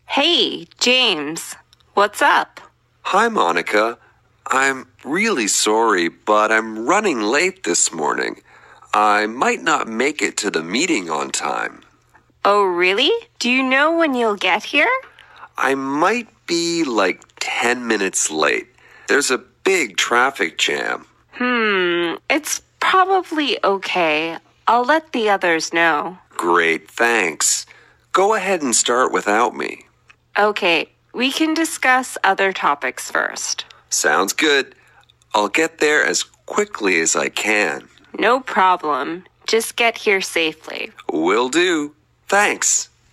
Hey, James. What's up? Hi, Monica. I'm really sorry, but I'm running late this morning. I might not make it to the meeting on time. Oh, really? Do you know when you'll get here? I might be like 10 minutes late. There's a big traffic jam. It's probably okay. I'll let the others know. Great, thanks. Go ahead and start without me. Okay, we can discuss other topics first. Sounds good. I'll get there as quickly as I can. No problem. Just get here safely. Will do. Thanks.